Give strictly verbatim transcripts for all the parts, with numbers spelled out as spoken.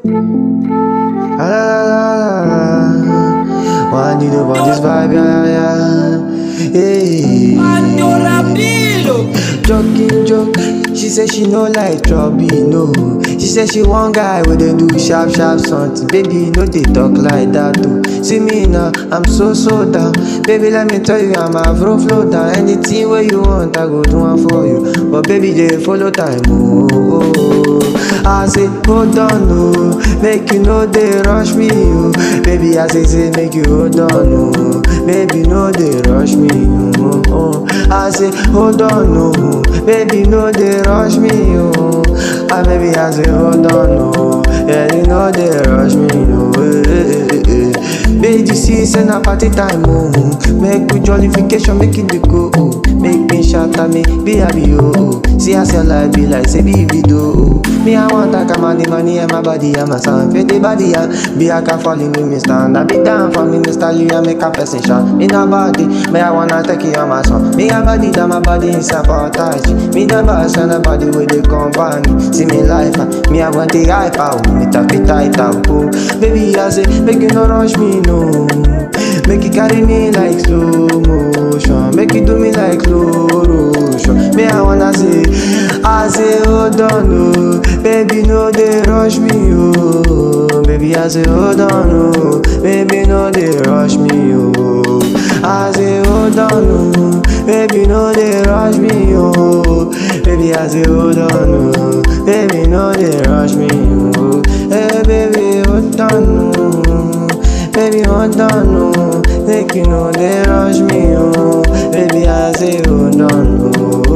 Ah, la, la, la, la. One you do want this vibe, yeah, yeah, yeah. Hey. Joking joke, she say she no like trouble, no. She say she want guy with they do sharp sharp something. Baby, no they talk like that too. See me now, I'm so so down. Baby, let me tell you, I'm a flow flow down. Anything where you want, I go do one for you. But baby, they follow time, oh, oh, oh. I say, hold on, no. Make you know they rush me, oh. Baby, I say, say, make you hold on, no. Baby, no they rush me, oh, oh. I say, hold on, no. Baby, no they rush me, oh. Ah, baby, I say, hold on, no. Yeah, you know they rush me, no. Eh, eh, eh, eh. Baby, see, send a party time, oh. Make with jollification, make it be go, oh. Make me shout at me, be happy, oh. See, I say life be like, say, be video, oh. Me, I want to come on the money and my body and my sound. Fit the body, and be I can fall in with me stand. I be down for me, Mister Lee, and make a person shot. Me no body, me I wanna take you on my son. Me a body, that my body is sabotage. Me the boss and the body with the company. See me life, me I want the hype out. Me tap it tight out, oh. Baby, I say, make you no rush me, no. Make you carry me like slow motion. Make you do me like slow motion. Me I wanna say, I say, hold on, no. Baby, no they rush me, oh. Baby, I say, hold on, no. Baby, no they rush me, oh. I say, hold on, no. Baby, no they rush me, oh. Baby, I say, hold on, no. Baby, no they rush me, oh. Hey, baby, hold on, no. Baby, hold on, no. Make you know they rush me, oh. Baby, I say, hold on,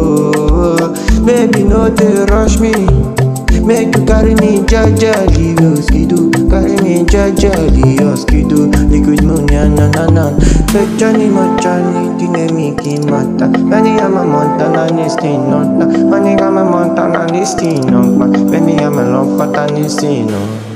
no. Baby, no they rush me. Make you carry me jajali, oh skido. Carry me jajali, oh skido. Liquid money, na na na. Fake Johnny, my Johnny, dine miki mata. Many am a montana, nistino. Many am a montana, nistino. Many am a long patana, nistino.